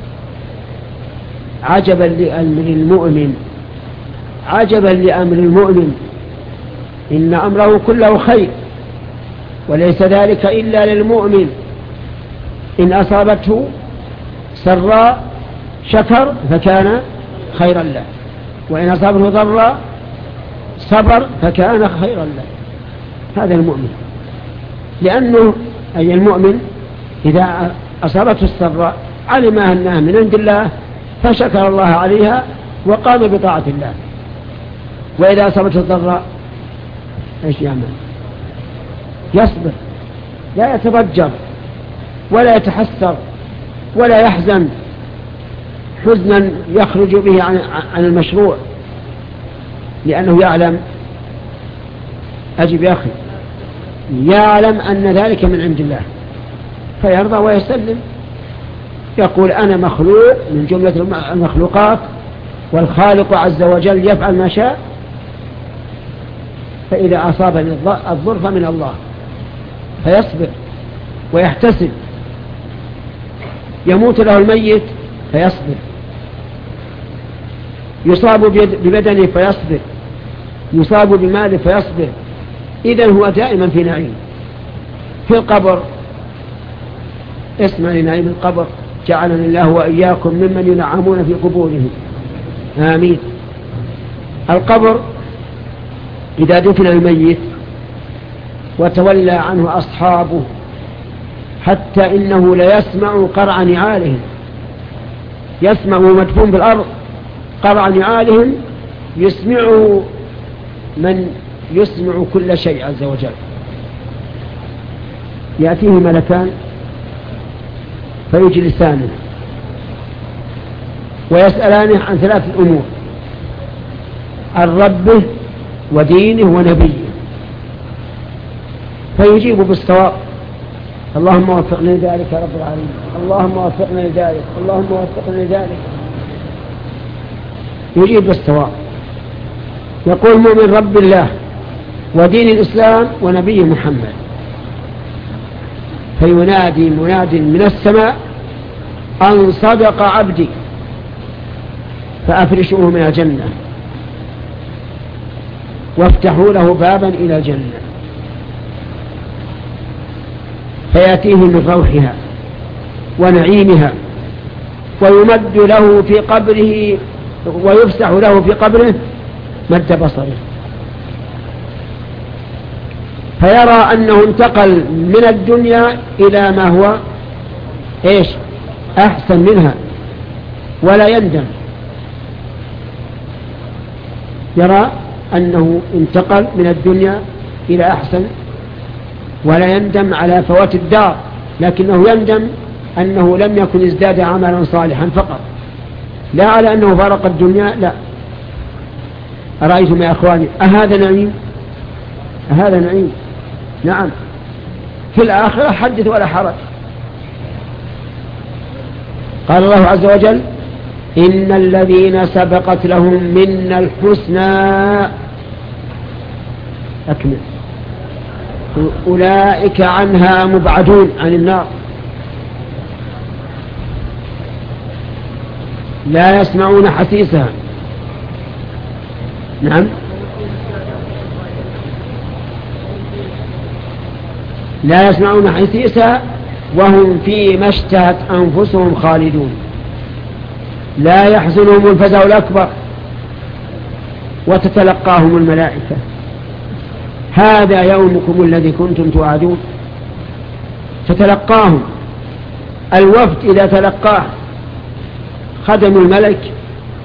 عجبا لأمر المؤمن، عجبا لأمر المؤمن إن أمره كله خير وليس ذلك إلا للمؤمن. إن أصابته سراء شكر فكان خيرا له، وإن أصابته ضراء صبر فكان خيرا له. هذا المؤمن، لأنه أي المؤمن إذا أصابته السراء علم أنها من عند الله فشكر الله عليها وقام بطاعة الله، وإذا أصابته الضراء إيش يعمل؟ يصبر، لا يتضجر ولا يتحسر ولا يحزن حزنا يخرج به عن, عن المشروع، لأنه يعلم، أجب يا أخي، يعلم أن ذلك من عند الله فيرضى ويسلم. يقول: أنا مخلوق من جملة المخلوقات والخالق عز وجل يفعل ما شاء، فإذا أصابني الضر فمن الله، فيصبر ويحتسب. يموت له الميت فيصبر، يصاب ببدنه فيصبر، يصاب بماله فيصبر. إذن هو دائما في نعيم. في القبر اسمع لنعيم القبر، جعلني الله وإياكم ممن ينعمون في قبورهم، آمين. القبر إذا دفن الميت وتولى عنه أصحابه حتى إنه لا يسمع قرع نعالهم، يسمع مدفون بالأرض قرع نعالهم، يسمعه من يسمع كل شيء عز وجل. يأتيه ملكان فيجلسانه ويسألانه عن ثلاثة أمور: عن ربه ودينه ونبيه، فيجيب بالصواب: اللهم وفقنا لذلك يا رب العالمين، اللهم وفقنا لذلك، اللهم وفقنا لذلك. يجيب بالصواب. يقول مؤمن رب الله ودين الإسلام ونبي محمد، فينادي مناد من السماء: أن صدق عبدي فأفرشوه من الجنة وافتحوا له بابا إلى الجنة. فيأتيه من روحها ونعيمها، ويمد له في قبره، ويفسح له في قبره مد بصره، فيرى أنه انتقل من الدنيا إلى ما هو إيش أحسن منها، ولا يندم. يرى أنه انتقل من الدنيا إلى أحسن ولا يندم على فوات الدار، لكنه يندم أنه لم يكن ازداد عملا صالحا فقط، لا على أنه فارق الدنيا، لا. أرأيتم يا أخواني أهذا نعيم؟ أهذا نعيم؟ نعم. في الآخرة حدث ولا حرج. قال الله عز وجل: إن الذين سبقت لهم منا الحسنى أكمل أولئك عنها مبعدون، عن النار، لا يسمعون حسيسها. نعم، لا يسمعون حسيسها وهم فيما اشتهت أنفسهم خالدون، لا يحزنهم الفزع الأكبر، وتتلقاهم الملائكة: هذا يومكم الذي كنتم توعدون. تتلقاهم الوفد، إذا تلقاه خدم الملك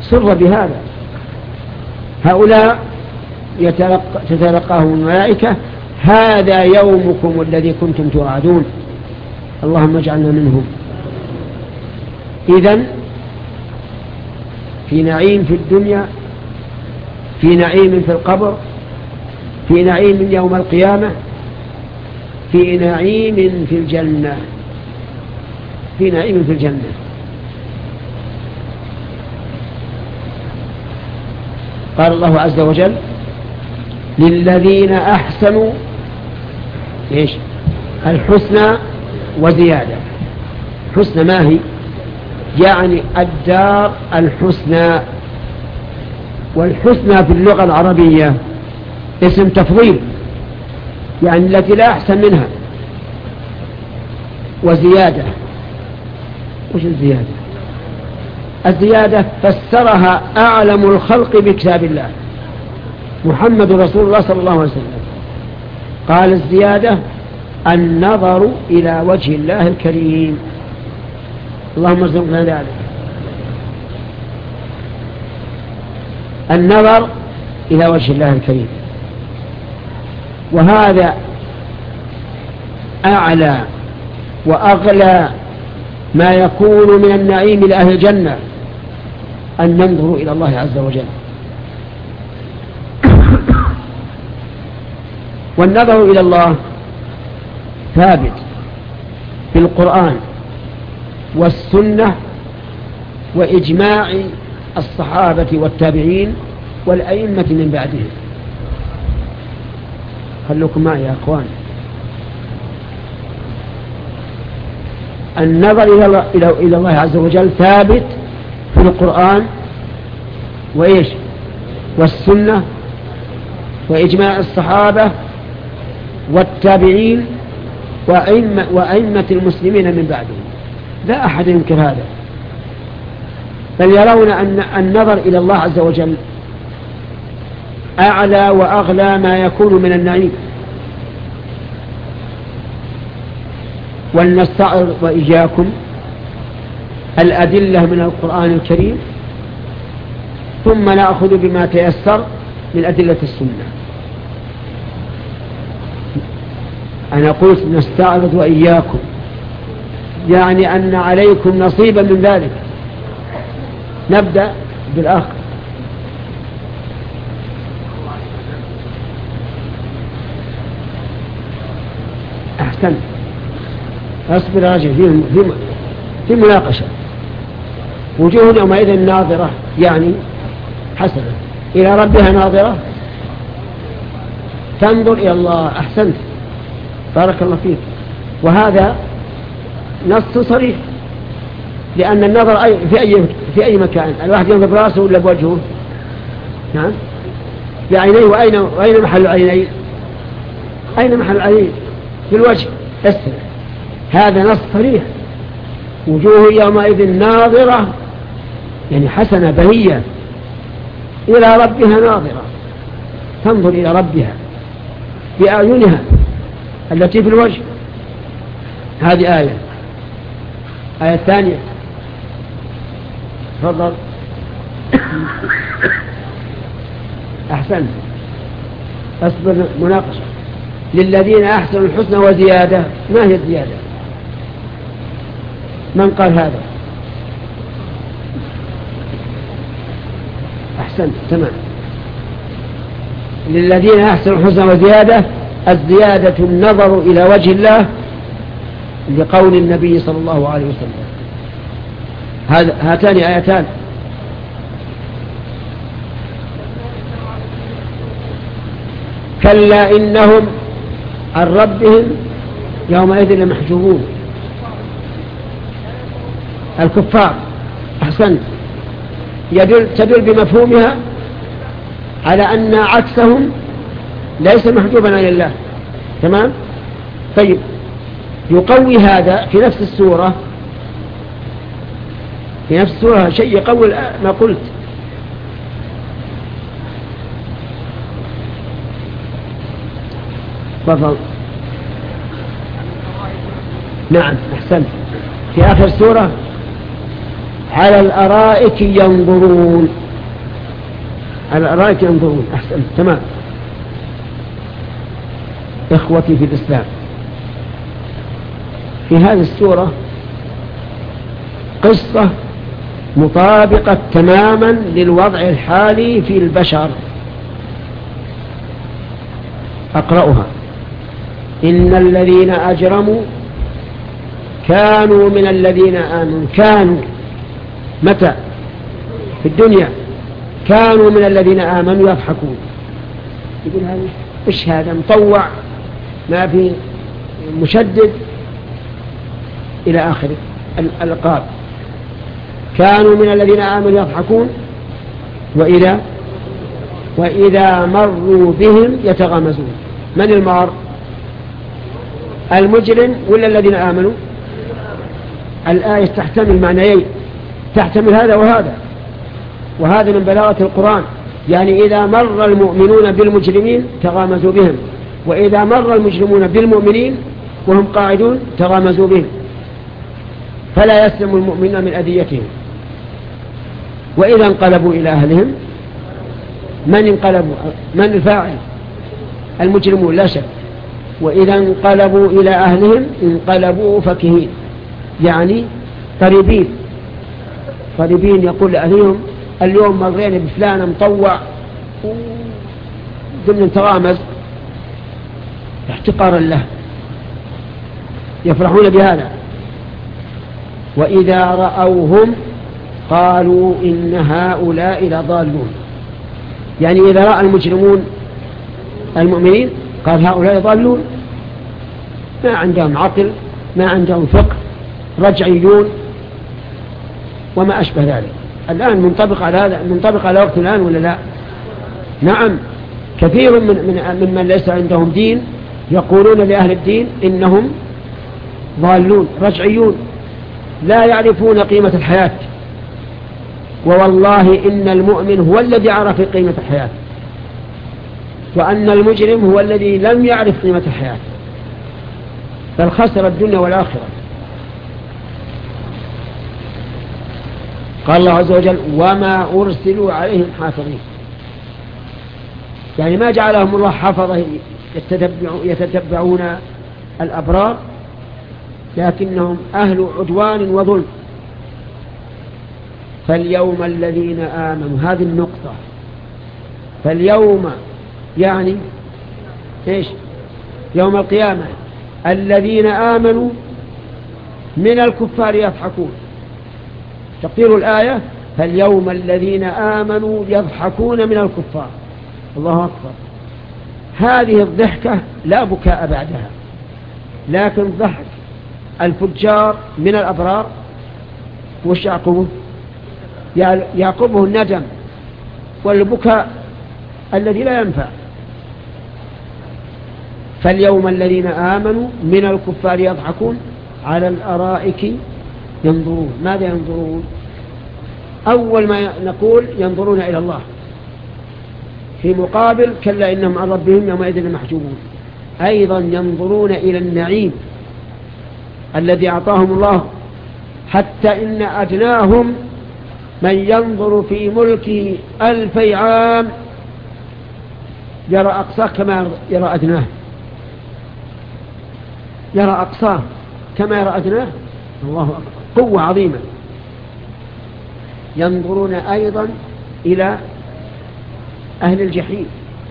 سر بهذا. هؤلاء يتلقى تتلقاهم الملائكة هذا يومكم الذي كنتم توعدون، اللهم اجعلنا منهم. إذن في نعيم في الدنيا، في نعيم في القبر، في نعيم يوم القيامة، في نعيم في الجنة، في نعيم في الجنة. قال الله عز وجل للذين أحسنوا إيش؟ الحسنى وزيادة. حسنى ما هي؟ يعني الدار الحسنى. والحسنى في اللغة العربية اسم تفضيل، يعني التي لا أحسن منها. وزيادة، وش الزيادة؟ الزيادة فسرها أعلم الخلق بكتاب الله محمد رسول الله صلى الله عليه وسلم، قال الزيادة النظر إلى وجه الله الكريم. اللهم ارزقنا ذلك. النظر إلى وجه الله الكريم، وهذا أعلى وأغلى ما يكون من النعيم لأهل الجنة، أن ننظر إلى الله عز وجل. والنظر إلى الله ثابت في القرآن والسنة وإجماع الصحابة والتابعين والأئمة من بعدهم. خلوكم معي يا أخوان. النظر إلى الله عز وجل ثابت في القرآن وإيش والسنة وإجماع الصحابة والتابعين وأئمة, وأئمة المسلمين من بعدهم، لا أحد ينكر هذا، بل يرون أن النظر إلى الله عز وجل أعلى وأغلى ما يكون من النعيم. ولنستعرض وإياكم الأدلة من القرآن الكريم، ثم نأخذ بما تيسر من أدلة السنة. أنا قلت نستعرض وإياكم، يعني أن عليكم نصيبا من ذلك. نبدأ بالآخر. أحسن، أصبر يا رجل، في, في مناقشة. وجوه يومئذ ناظرة، يعني حسنة إلى ربها ناظرة، تنظر إلى الله. أحسنت، بارك الله فيك. وهذا نص صريح، لأن النظر في أي في أي مكان. الواحد ينظر براسه ولا بوجهه؟ نعم، بعينيه. وأين وأين محل العينين؟ أين محل العينين؟ في الوجه. أسفل. هذا نص صريح. وجوه يومئذ ناظرة، يعني حسنة بهية، إلى ربها ناظرة، تنظر إلى ربها بأعينها التي في الوجه. هذه آية. آية الثانية، تفضل. أحسن، أصبر، مناقشة. للذين أحسنوا الحسنى وزيادة. ما هي الزيادة؟ من قال هذا؟ أحسن، تمام. للذين أحسنوا الحسنى وزيادة، الزيادة النظر إلى وجه الله، لقول النبي صلى الله عليه وسلم. هاتان آيتان. كلا إنهم عن ربهم يومئذ لمحجوبون. الكفار. أحسنت، يدل تدل بمفهومها على أن عكسهم ليس محجوبا عن الله. تمام. طيب، يقوي هذا في نفس السورة، في نفس السورة شيء يقوي ما قلت. تفضل. نعم، أحسنت. في آخر السورة على الأرائك ينظرون. على الأرائك ينظرون. أحسن، تمام. إخوتي في الإسلام، في هذه السورة قصة مطابقة تماما للوضع الحالي في البشر. أقرأها: إن الذين أجرموا كانوا من الذين آمنوا. كانوا متى؟ في الدنيا. كانوا من الذين آمنوا يضحكون. يقول هذا إيش هذا؟ مطوع، ما في مشدد إلى آخر الألقاب. كانوا من الذين آمنوا يضحكون وإذا وإذا مروا بهم يتغامزون. من المار؟ المجرم ولا الذين آمنوا؟ الآية تحتمل معنيين، تحتمل هذا وهذا، وهذا من بلاغة القرآن. يعني إذا مر المؤمنون بالمجرمين تغامزوا بهم، وإذا مر المجرمون بالمؤمنين وهم قاعدون تغامزوا بهم، فلا يسلم المؤمنون من أذيتهم. وإذا انقلبوا إلى أهلهم، من انقلبوا؟ من الفاعل؟ المجرمون لا شك. وإذا انقلبوا إلى أهلهم انقلبوا فكهين، يعني طريبين. طريبين يقول لأهلهم اليوم مرينا بفلان مطوع ضمن تغامز احتقارا له، يفرحون بهذا. وإذا رأوهم قالوا إن هؤلاء لضالون. يعني إذا رأى المجرمون المؤمنين قال هؤلاء ضالون، ما عندهم عقل، ما عندهم فقه، رجعيون وما أشبه ذلك. الآن منطبق على هذا، منطبق على وقت الآن ولا لا؟ نعم. كثير من من ممن ليس عندهم دين يقولون لأهل الدين إنهم ضالون رجعيون، لا يعرفون قيمة الحياة. ووالله إن المؤمن هو الذي عرف قيمة الحياة، وأن المجرم هو الذي لم يعرف قيمة الحياة، بل خسر الدنيا والآخرة. قال الله عز وجل وما أرسلوا عليهم حافظين، يعني ما جعلهم الله حفظة يتتبعون الأبرار، لكنهم أهل عدوان وظلم. فاليوم الذين آمنوا، هذه النقطة، فاليوم يعني إيش؟ يوم القيامة الذين آمنوا من الكفار يضحكون. تقدير الآية فاليوم الذين آمنوا يضحكون من الكفار. الله أكبر. هذه الضحكة لا بكاء بعدها، لكن ضحك الفجار من الأبرار وش يعقبه؟ يعقبه الندم والبكاء الذي لا ينفع. فاليوم الذين آمنوا من الكفار يضحكون على الأرائك ينظرون. ماذا ينظرون؟ أول ما نقول ينظرون إلى الله، في مقابل كلا إنهم عن ربهم يومئذ لمحجوبون. أيضا ينظرون إلى النعيم الذي أعطاهم الله، حتى إن أدناهم من ينظر في ملكه ألفي عام يرى أقصاه كما يرى أدناه، يرى أقصاه كما يرى أدناه. الله أكبر، قوة عظيمة. ينظرون أيضا إلى أهل الجحيم،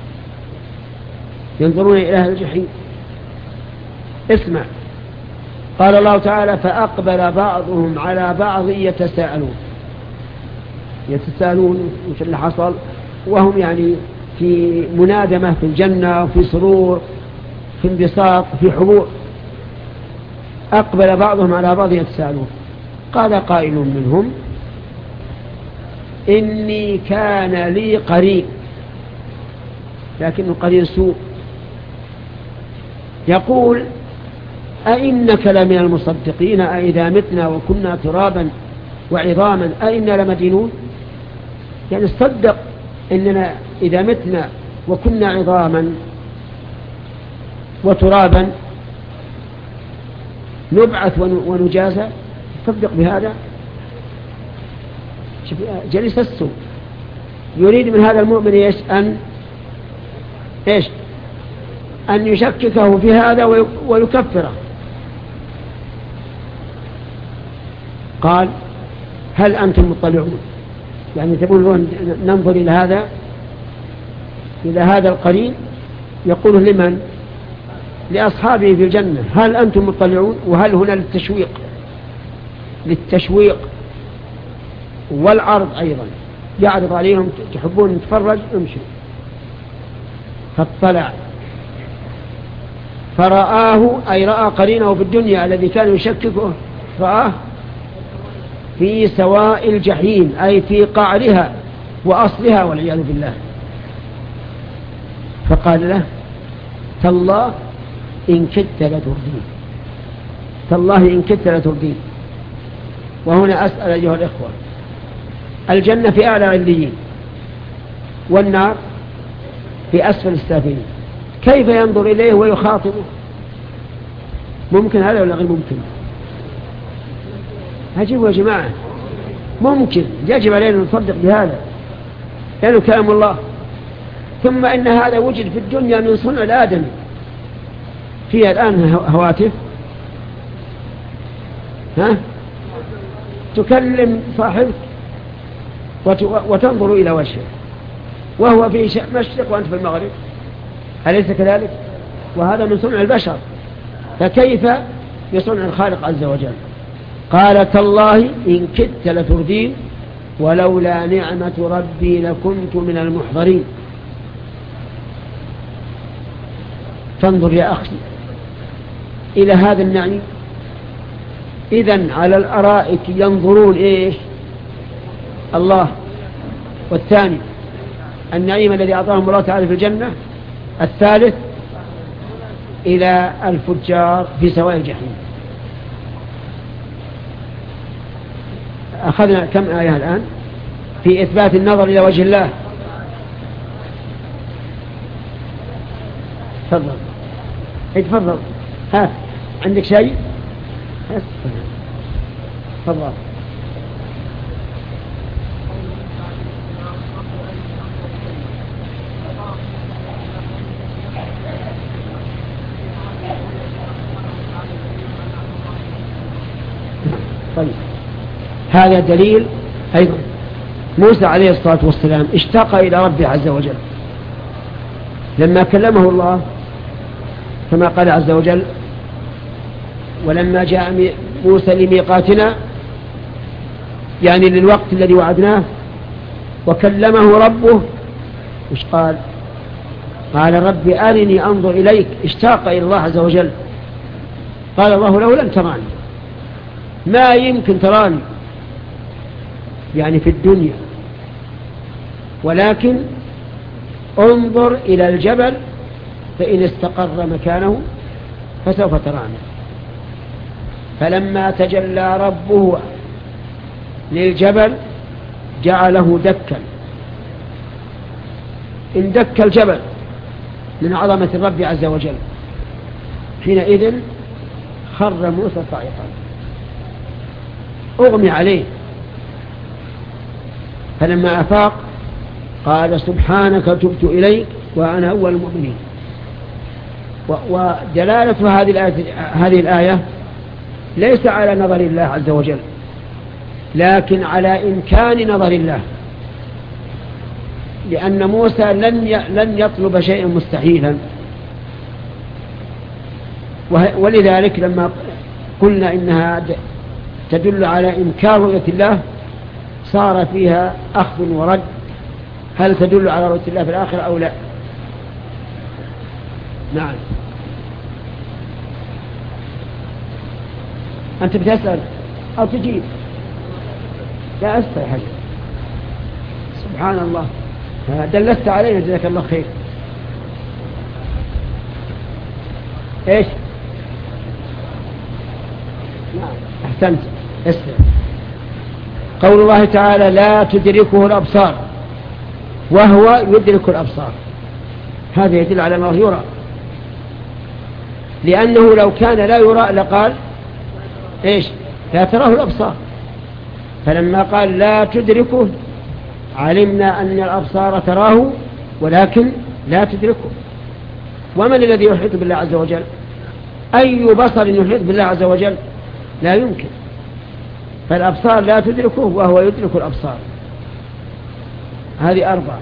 ينظرون إلى أهل الجحيم. اسمع، قال الله تعالى فأقبل بعضهم على بعض يتساءلون. يتساءلون وش اللي حصل، وهم يعني في منادمة في الجنة، وفي سرور، في انبساط، في حبور. أقبل بعضهم على بعض يتساءلون. قال قائل منهم إني كان لي قرين، لكنه قرين سوء، يقول أئنك لمن المصدقين أئذا متنا وكنا ترابا وعظاما أئنا لمدينون. يعني صدق إننا إذا متنا وكنا عظاما وترابا نبعث ونجازى، صدق بهذا. جليس السوء يريد من هذا المؤمن إيش أن إيش أن يشككه في هذا ويكفره. قال هل أنتم مطلعون؟ يعني تقولون ننظر إلى هذا إلى هذا القرين، يقول لمن؟ لأصحابه في الجنة. هل أنتم مطلعون؟ وهل هنا للتشويق للتشويق والعرض أيضا، يعرض عليهم تحبون نتفرج امشوا. فاطلع فرآه أي رأى قرينه في الدنيا الذي كان يشككه، رآه في سواء الجحيم أي في قعرها وأصلها والعياذ بالله. فقال له تالله إن كدت لتردين، تالله إن كدت لتردين. وهنا أسأل أيها الإخوة، الجنة في أعلى عليين والنار في أسفل السافلين، كيف ينظر إليه ويخاطبه؟ ممكن هذا ولا غير ممكن؟ هجيبوا يا جماعة، ممكن، يجب علينا نصدق بهذا لأنه كلام الله. ثم إن هذا وجد في الدنيا من صنع الآدم، فيها الآن هواتف ها تكلم صاحبك وتنظر إلى وجهه وهو في مشرق وأنت في المغرب، أليس كذلك؟ وهذا من صنع البشر، فكيف بصنع الخالق عز وجل؟ قال تالله إن كدت لتردين ولولا نعمة ربي لكنت من المحضرين. فانظر يا أخي إلى هذا النعيم. إذن على الأرائك ينظرون إيش؟ الله. والثاني النعيم الذي أعطاهم الله تعالى في الجنة. الثالث إلى الفجار في سواء الجحيم. أخذنا كم آية الآن في إثبات النظر إلى وجه الله؟ تفضل اتفضل، ها عندك شيء؟ تفضل. طيب هذا دليل أيضا. موسى عليه الصلاة والسلام اشتاق إلى ربه عز وجل لما كلمه الله كما قال عز وجل ولما جاء موسى لميقاتنا، يعني للوقت الذي وعدناه، وكلمه ربه وش قال؟ قال رب أرني أنظر إليك. اشتاق إلى الله عز وجل. قال الله له لن تراني، ما يمكن تراني يعني في الدنيا، ولكن انظر إلى الجبل فإن استقر مكانه فسوف تراني. فلما تجلى ربه للجبل جعله دكا، اندك الجبل من عظمة الرب عز وجل. حينئذ خر موسى صاعقا أغمي عليه، فلما أفاق قال سبحانك تبت إليك وأنا أول المؤمنين. ودلالة هذه الآية, هذه الآية ليس على نظر الله عز وجل، لكن على إمكان نظر الله، لأن موسى لن لن يطلب شيئا مستحيلا. ولذلك لما قلنا إنها تدل على إمكان رؤية الله صار فيها أخذ ورد، هل تدل على رؤية الله في الآخرة أو لا؟ نعم. أنت بتسأل أو تجيب؟ لا أسأل حاجة. سبحان الله، دلست علينا جزاك الله خير. إيش؟ نعم أحسنت. اسمع قول الله تعالى لا تدركه الأبصار وهو يدرك الأبصار، هذا يدل على أنه يرى، لأنه لو كان لا يرى لقال إيش لا تراه الأبصار. فلما قال لا تدركه علمنا أن الأبصار تراه ولكن لا تدركه. ومن الذي يحيط بالله عز وجل؟ أي بصر يحيط بالله عز وجل؟ لا يمكن. فالأبصار لا تدركه وهو يدرك الأبصار. هذه أربعة.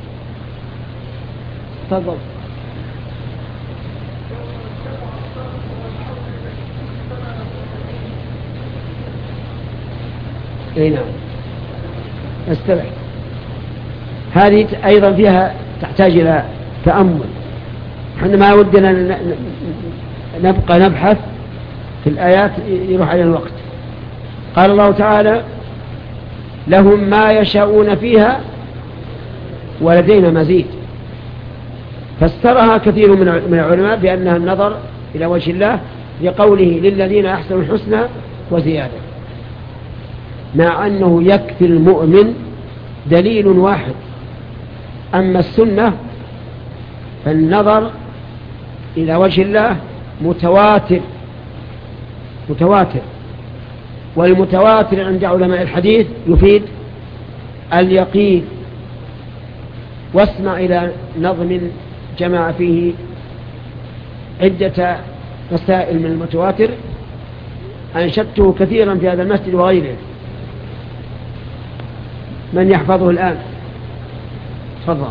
تفضل. اي نعم استرح. هذه أيضا فيها تحتاج إلى تأمل. احنا ما ودنا نبقى نبحث في الآيات يروح علينا الوقت. قال الله تعالى لهم ما يشاءون فيها ولدينا مزيد. فسرها كثير من العلماء بأنها النظر إلى وجه الله لقوله للذين أحسنوا الحسنى وزيادة، مع أنه يكفي المؤمن دليل واحد. أما السنة فالنظر إلى وجه الله متواتر متواتر والمتواتر عند علماء الحديث يفيد اليقين. واسمع إلى نظم جمع فيه عدة مسائل من المتواتر أنشدته كثيرا في هذا المسجد وغيره. من يحفظه الآن؟ تفضل.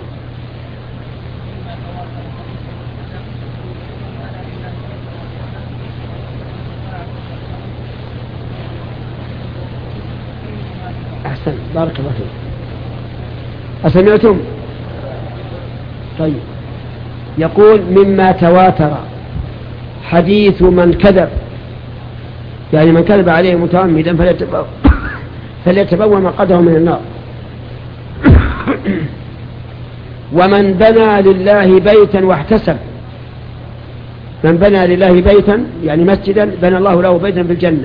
أحسن بارك الله فيك. أسمعتم؟ طيب. يقول مما تواتر حديث من كذب، يعني من كذب عليه متعمدا فليتبوأ فليتبوأ مقعده من النار. ومن بنى لله بيتا واحتسب، من بنى لله بيتا يعني مسجدا بنى الله له بيتا في الجنة.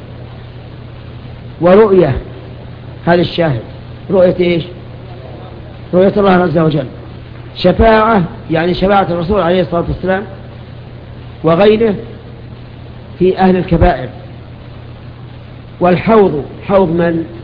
ورؤية، هذا الشاهد، رؤية إيش؟ رؤية الله عز وجل. شفاعة يعني شفاعة الرسول عليه الصلاة والسلام وغيره في أهل الكبائر. والحوض، حوض من؟